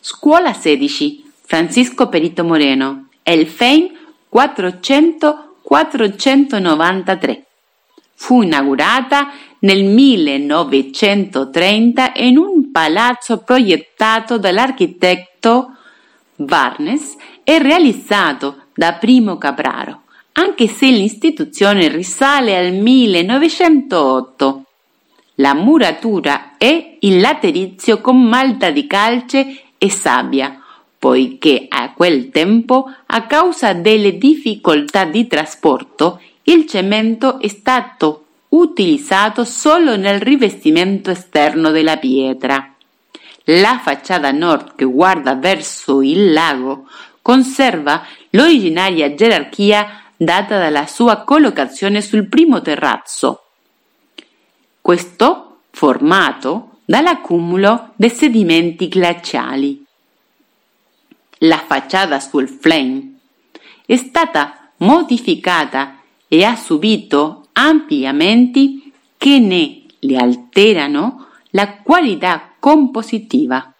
Scuola 16, Francisco Perito Moreno, El Fein 400-493. Fu inaugurata nel 1930 in un palazzo progettato dall'architetto Barnes e realizzato da Primo Capraro, anche se l'istituzione risale al 1908. La muratura è in laterizio con malta di calce e sabbia, poiché a quel tempo, a causa delle difficoltà di trasporto, il cemento è stato utilizzato solo nel rivestimento esterno della pietra. La facciata nord, che guarda verso il lago, conserva l'originaria gerarchia data dalla sua collocazione sul primo terrazzo. Questo formato dall'accumulo dei sedimenti glaciali. La facciata sul Flein è stata modificata e ha subito ampliamenti che ne le alterano la qualità compositiva.